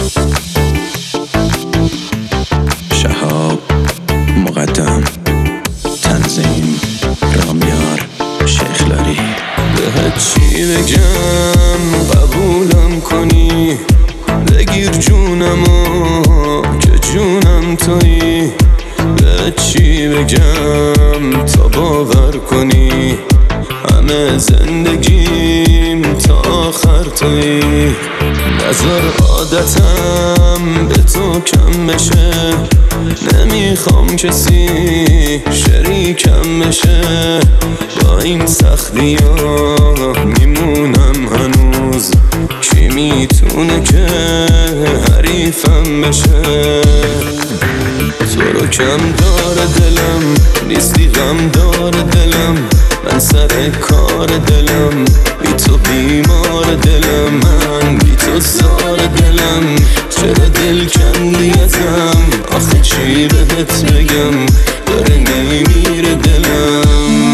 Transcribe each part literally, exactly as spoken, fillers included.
شهاب مقدم، تنظیم رامیار شیخلاری. بهت چی بگم قبولم کنی؟ بگیر جونمو که جونم تویی. بهت چی بگم تا باور کنی؟ همه زندگیم تا آخر تویی. نظر عادتم به تو کم بشه، نمیخوام کسی شریکم بشه. با این سختی ها میمونم هنوز، کی میتونه که حریفم بشه؟ تو رو کم داره دلم، نیستی غم داره دلم. من سر کار دلم، بی تو بیمار دلم. من بی تو زار دلم، چرا دل کندی ازم؟ آخه چی بهت بگم، داره نمیره دلم.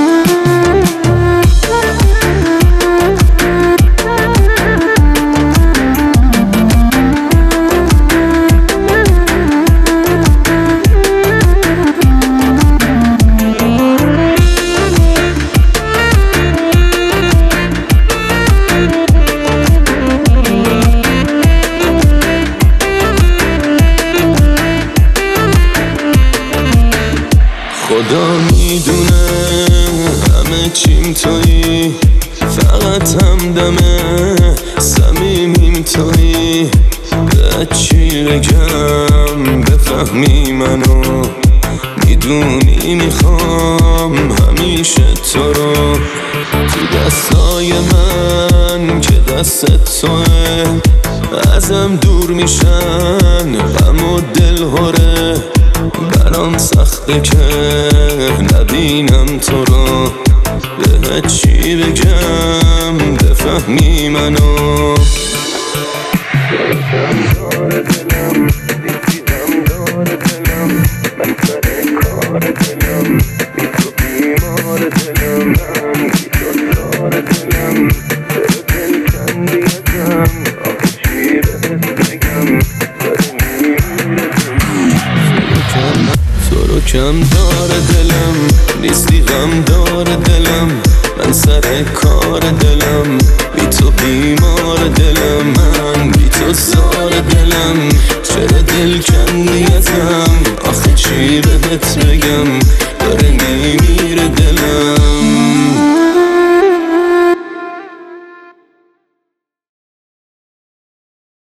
خدا میدونه همه چیم تویی، فقط همدمه صمیمیم تویی. بهت چی بگم بفهمی منو؟ میدونی میخوام همیشه تو رو تو دستای من که دست توه. ازم دور میشن غم و دل هره، برام سخته که نبینم تو رو. بهت چی بگم بفهمی منو؟ من سر کار دلم، بی تو بیمار دلم. من بی تو زار دلم، چرا دل کندی ازم؟ آخه چی بهت بگم، داره میمیره دلم. تو رو کم داره دلم، نیستی غم داره دلم. من سر کار دلم، بی تو بیمار دلم. من بی تو